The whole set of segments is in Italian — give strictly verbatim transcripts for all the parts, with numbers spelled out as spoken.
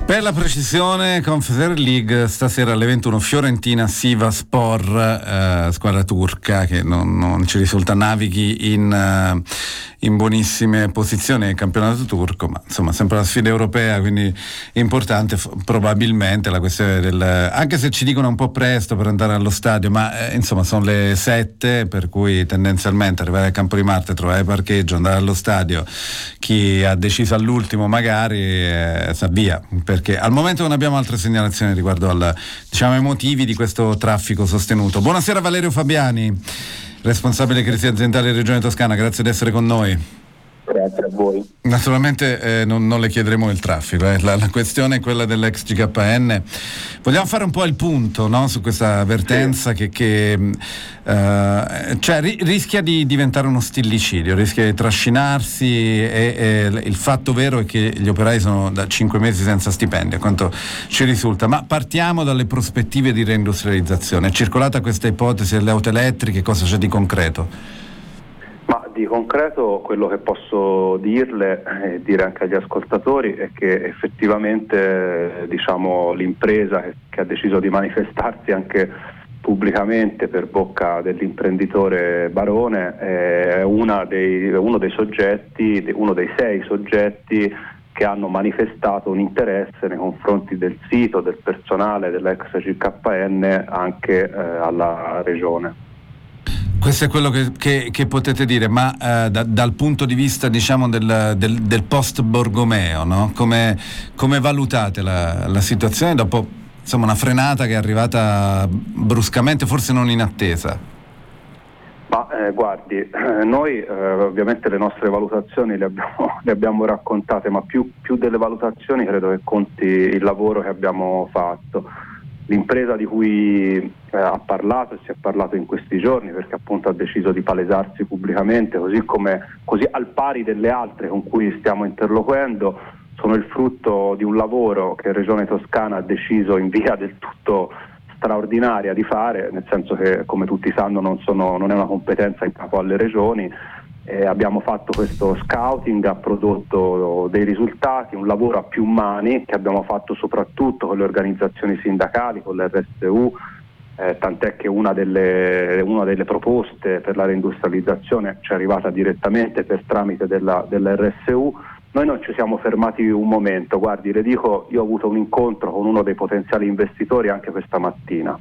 Per la precisione, Confederate League stasera alle ventuno, Fiorentina Sivasspor, eh, squadra turca che non, non ci risulta navighi in, uh, in buonissime posizioni nel campionato turco, ma insomma sempre la sfida europea, quindi importante f- probabilmente la questione del, anche se ci dicono un po' presto per andare allo stadio, ma eh, insomma sono le sette, per cui tendenzialmente arrivare al Campo di Marte, trovare parcheggio, andare allo stadio, chi ha deciso all'ultimo magari eh, sa via, perché al momento non abbiamo altre segnalazioni riguardo al, diciamo, ai motivi di questo traffico sostenuto. Buonasera Valerio Fabiani, responsabile crisi aziendali Regione Toscana, grazie di essere con noi. Grazie a voi. Naturalmente eh, non, non le chiederemo il traffico, eh. la, la questione è quella dell'ex G K N. Vogliamo fare un po' il punto, no, su questa vertenza sì. che, che eh, cioè, ri, rischia di diventare uno stillicidio, rischia di trascinarsi e, e il fatto vero è che gli operai sono da cinque mesi senza stipendio, a quanto ci risulta. Ma partiamo dalle prospettive di reindustrializzazione. È circolata questa ipotesi delle auto elettriche, cosa c'è di concreto? Ma di concreto quello che posso dirle e dire anche agli ascoltatori è che effettivamente eh, diciamo l'impresa che, che ha deciso di manifestarsi anche pubblicamente per bocca dell'imprenditore Barone è una dei, uno dei soggetti, uno dei sei soggetti che hanno manifestato un interesse nei confronti del sito, del personale dell'ex G K N anche eh, alla regione. Questo è quello che, che, che potete dire, ma eh, da, dal punto di vista diciamo del, del, del post Borgomeo, no? Come, come valutate la, la situazione dopo insomma una frenata che è arrivata bruscamente, forse non in attesa? Ma eh, guardi, eh, noi eh, ovviamente le nostre valutazioni le abbiamo, le abbiamo raccontate, ma più, più delle valutazioni credo che conti il lavoro che abbiamo fatto. L'impresa di cui eh, ha parlato e si è parlato in questi giorni, perché appunto ha deciso di palesarsi pubblicamente, così come così al pari delle altre con cui stiamo interloquendo, sono il frutto di un lavoro che Regione Toscana ha deciso in via del tutto straordinaria di fare, nel senso che come tutti sanno non, sono, non è una competenza in capo alle regioni. Eh, abbiamo fatto questo scouting, ha prodotto dei risultati, un lavoro a più mani che abbiamo fatto soprattutto con le organizzazioni sindacali, con l'R S U, eh, tant'è che una delle, una delle proposte per la reindustrializzazione ci è arrivata direttamente per tramite della, dell'R S U. Noi non ci siamo fermati un momento, guardi, le dico, io ho avuto un incontro con uno dei potenziali investitori anche questa mattina.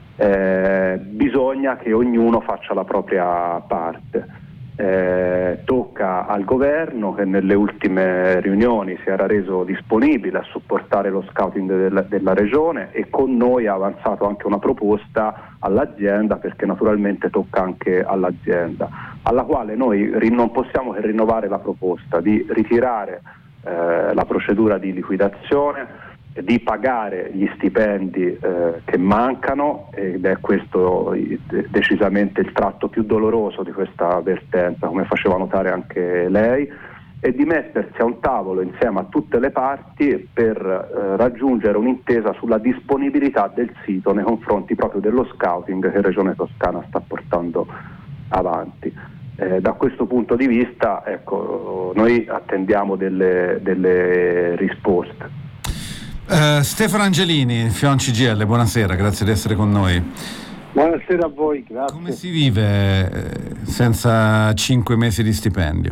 Eh, bisogna che ognuno faccia la propria parte. Eh, tocca al governo che nelle ultime riunioni si era reso disponibile a supportare lo scouting del, della regione e con noi ha avanzato anche una proposta all'azienda, perché naturalmente tocca anche all'azienda, alla quale noi ri- non possiamo che rinnovare la proposta di ritirare eh, la procedura di liquidazione, di pagare gli stipendi eh, che mancano, ed è questo de- decisamente il tratto più doloroso di questa vertenza, come faceva notare anche lei, e di mettersi a un tavolo insieme a tutte le parti per eh, raggiungere un'intesa sulla disponibilità del sito nei confronti proprio dello scouting che Regione Toscana sta portando avanti. Eh, da questo punto di vista, ecco, noi attendiamo delle, delle risposte. Uh, Stefano Angelini, Fion C G I L, buonasera, grazie di essere con noi. Buonasera a voi, grazie. Come si vive eh, senza cinque mesi di stipendio?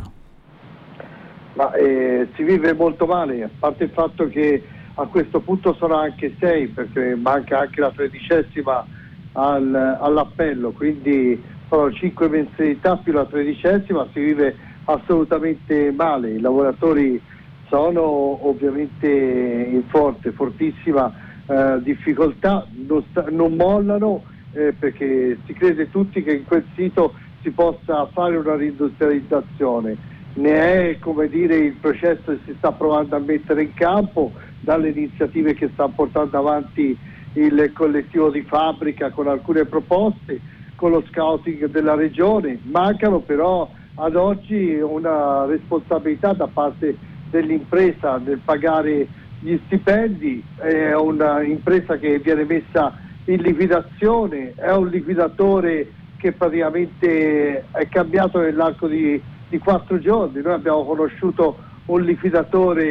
Ma eh, si vive molto male, a parte il fatto che a questo punto sono anche sei, perché manca anche la tredicesima al, all'appello, quindi sono cinque mensilità più la tredicesima, si vive assolutamente male. I lavoratori sono ovviamente in forte, fortissima eh, difficoltà, non, sta, non mollano eh, perché si crede tutti che in quel sito si possa fare una reindustrializzazione. Ne è, come dire, il processo che si sta provando a mettere in campo dalle iniziative che sta portando avanti il collettivo di fabbrica con alcune proposte, con lo scouting della regione. Mancano però ad oggi una responsabilità da parte dell'impresa nel pagare gli stipendi. È un'impresa che viene messa in liquidazione, è un liquidatore che praticamente è cambiato nell'arco di, di quattro giorni. Noi abbiamo conosciuto un liquidatore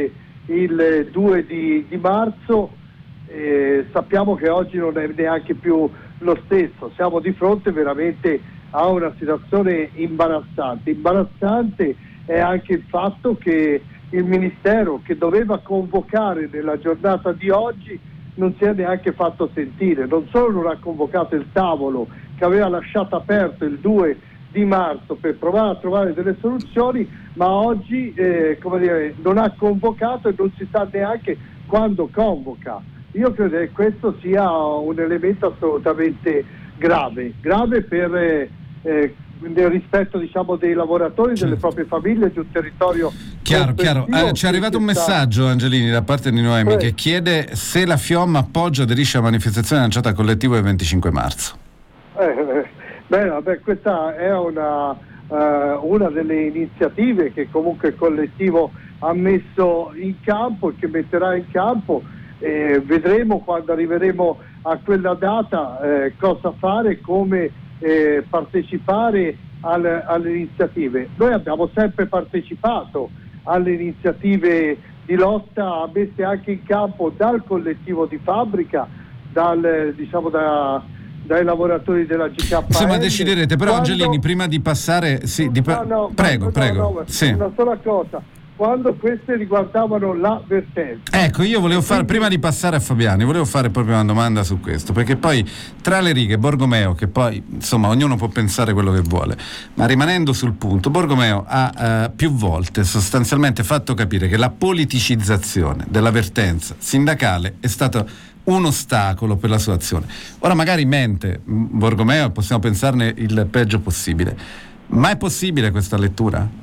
il due di, di marzo, eh, sappiamo che oggi non è neanche più lo stesso, siamo di fronte veramente a una situazione imbarazzante. Imbarazzante è anche il fatto che il Ministero, che doveva convocare nella giornata di oggi, non si è neanche fatto sentire. Non solo non ha convocato il tavolo che aveva lasciato aperto il due di marzo per provare a trovare delle soluzioni, ma oggi eh, come dire, non ha convocato e non si sa neanche quando convoca. Io credo che questo sia un elemento assolutamente grave, grave per eh, eh, nel rispetto, diciamo, dei lavoratori, certo, delle proprie famiglie, di un territorio chiaro, chiaro. Eh, ci è arrivato un messaggio, Angelini, da parte di Noemi, eh. che chiede se la FIOM appoggia e aderisce alla manifestazione lanciata al collettivo del venticinque marzo. Eh, beh, vabbè, questa è una, uh, una delle iniziative che comunque il collettivo ha messo in campo e che metterà in campo. Eh, vedremo quando arriveremo a quella data eh, cosa fare, come Eh, partecipare al, alle iniziative. Noi abbiamo sempre partecipato alle iniziative di lotta messe anche in campo dal collettivo di fabbrica, dal, diciamo da, dai lavoratori della G K L. Insomma, deciderete, però quando... Angelini, prima di passare sì, di pa... no, no, prego, no, prego no, no, sì. Una sola cosa, quando queste riguardavano la vertenza. Ecco, io volevo fare, prima di passare a Fabiani, volevo fare proprio una domanda su questo, perché poi tra le righe Borgomeo, che poi insomma ognuno può pensare quello che vuole, ma rimanendo sul punto, Borgomeo ha eh, più volte sostanzialmente fatto capire che la politicizzazione della vertenza sindacale è stata un ostacolo per la sua azione. Ora magari mente Borgomeo, possiamo pensarne il peggio possibile, ma è possibile questa lettura?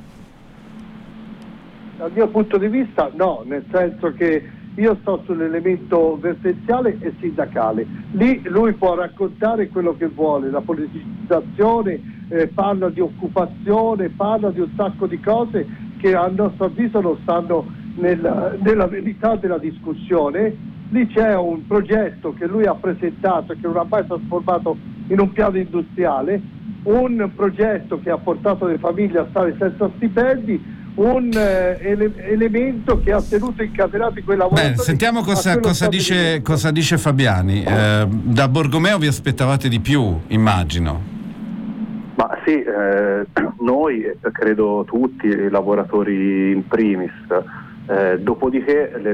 Dal mio punto di vista no, nel senso che io sto sull'elemento vertenziale e sindacale. Lì lui può raccontare quello che vuole, la politicizzazione, eh, parla di occupazione, parla di un sacco di cose che a nostro avviso non stanno nella, nella verità della discussione. Lì c'è un progetto che lui ha presentato e che non ha mai trasformato in un piano industriale, un progetto che ha portato le famiglie a stare senza stipendi, un eh, ele- elemento che ha tenuto incatenati quei lavoratori. Beh, sentiamo cosa, cosa, dice, cosa dice Fabiani. Eh, da Borgomeo vi aspettavate di più, immagino. Ma sì, eh, noi, credo tutti, i lavoratori in primis. Eh, dopodiché, le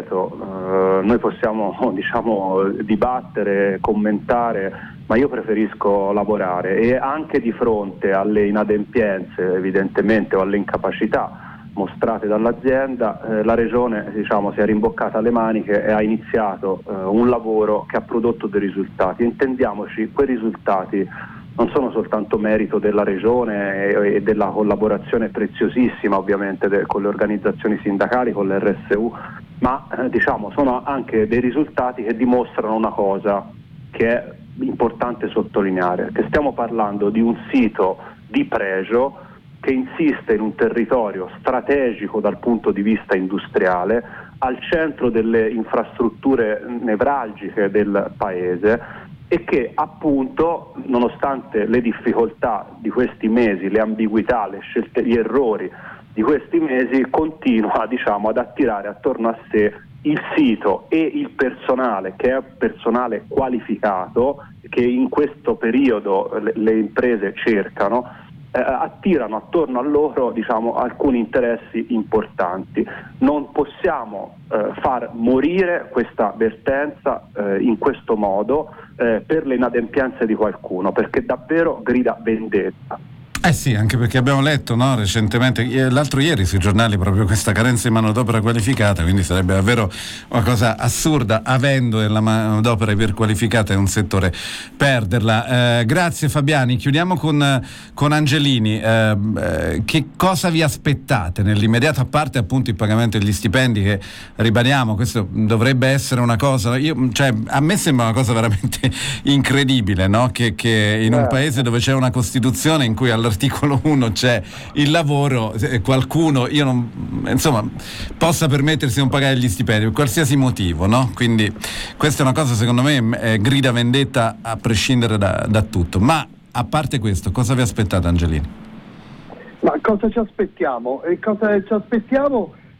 ripeto, eh, noi possiamo diciamo dibattere, commentare, ma io preferisco lavorare, e anche di fronte alle inadempienze evidentemente o alle incapacità mostrate dall'azienda, eh, la Regione diciamo si è rimboccata le maniche e ha iniziato eh, un lavoro che ha prodotto dei risultati. Intendiamoci, quei risultati non sono soltanto merito della Regione e, e della collaborazione preziosissima ovviamente de, con le organizzazioni sindacali, con l'R S U, ma eh, diciamo sono anche dei risultati che dimostrano una cosa che è importante sottolineare, che stiamo parlando di un sito di pregio che insiste in un territorio strategico dal punto di vista industriale, al centro delle infrastrutture nevralgiche del paese, e che appunto, nonostante le difficoltà di questi mesi, le ambiguità, le scelte, gli errori di questi mesi, continua diciamo ad attirare attorno a sé il sito e il personale, che è personale qualificato, che in questo periodo le, le imprese cercano, eh, attirano attorno a loro diciamo alcuni interessi importanti. Non possiamo eh, far morire questa vertenza eh, in questo modo eh, per le inadempienze di qualcuno, perché davvero grida vendetta. Eh sì, anche perché abbiamo letto, no, recentemente, l'altro ieri sui giornali, proprio questa carenza di manodopera qualificata, quindi sarebbe davvero una cosa assurda, avendo la manodopera iperqualificata in un settore, perderla. Eh, grazie Fabiani, chiudiamo con, con Angelini. Eh, eh, che cosa vi aspettate nell'immediato, a parte appunto il pagamento degli stipendi, che ribadiamo, questo dovrebbe essere una cosa, io, cioè, a me sembra una cosa veramente incredibile, no? Che, che in un paese dove c'è una Costituzione in cui all'articolo uno c'è il lavoro, qualcuno, io non, insomma, possa permettersi di non pagare gli stipendi per qualsiasi motivo, no? Quindi questa è una cosa, secondo me, eh, grida vendetta a prescindere da, da tutto. Ma a parte questo, cosa vi aspettate, Angelini? Ma cosa ci aspettiamo? E cosa ci aspettiamo?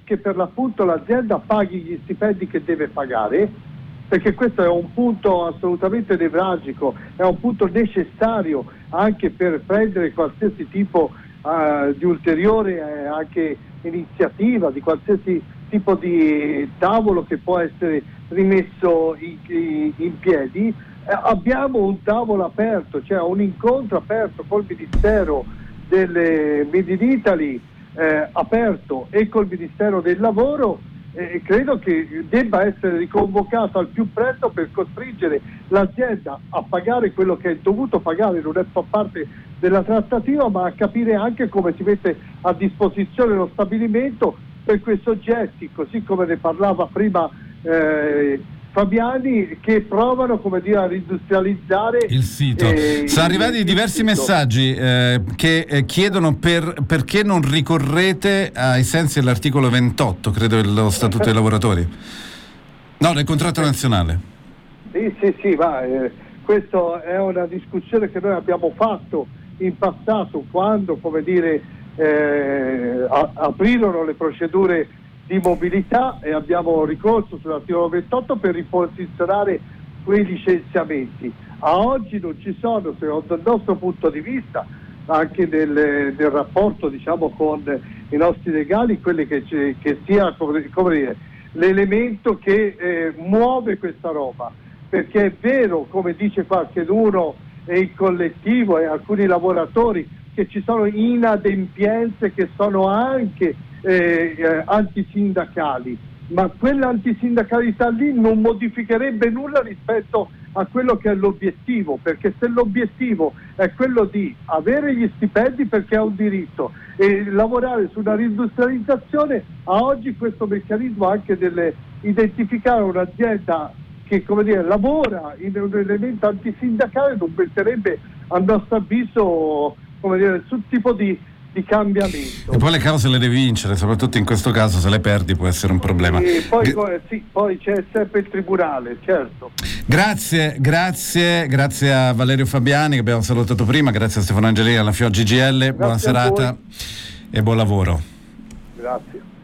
che per l'appunto l'azienda paghi gli stipendi che deve pagare, perché questo è un punto assolutamente nevralgico, è un punto necessario anche per prendere qualsiasi tipo uh, di ulteriore eh, anche iniziativa, di qualsiasi tipo di tavolo che può essere rimesso in, in, in piedi. Eh, abbiamo un tavolo aperto, cioè un incontro aperto col Ministero del Made in Italy eh, aperto e col Ministero del Lavoro, e eh, credo che debba essere riconvocato al più presto per costringere l'azienda a pagare quello che è dovuto pagare, non è fa parte della trattativa, ma a capire anche come si mette a disposizione lo stabilimento per quei soggetti, così come ne parlava prima eh, Fabiani, che provano, come dire, a reindustrializzare il sito. Eh, Sono arrivati diversi sito. messaggi eh, che eh, chiedono per, perché non ricorrete ai sensi dell'articolo ventotto, credo, dello Statuto dei lavoratori. No, del contratto nazionale. Sì, sì, sì, ma eh, questa è una discussione che noi abbiamo fatto in passato, quando, come dire, eh, a- aprirono le procedure di mobilità e abbiamo ricorso sull'articolo ventotto per riposizionare quei licenziamenti. A oggi non ci sono, secondo il nostro punto di vista, anche nel, nel rapporto, diciamo, con i nostri legali, quelli che, che sia, come, come dire, l'elemento che eh, muove questa roba, perché è vero, come dice qualcuno, e il collettivo e alcuni lavoratori, che ci sono inadempienze che sono anche Eh, eh, antisindacali, ma quella antisindacalità lì non modificherebbe nulla rispetto a quello che è l'obiettivo, perché se l'obiettivo è quello di avere gli stipendi perché è un diritto e lavorare su una reindustrializzazione, a oggi questo meccanismo anche del identificare un'azienda che, come dire, lavora in un elemento antisindacale non metterebbe, a nostro avviso, come dire, sul tipo di di cambiamento. E poi le cause le devi vincere, soprattutto in questo caso, se le perdi può essere un problema. E poi, G- sì, poi c'è sempre il tribunale, certo. Grazie, grazie, grazie a Valerio Fabiani che abbiamo salutato prima, grazie a Stefano Angelini alla F I O G G L, buona serata e buon lavoro. Grazie.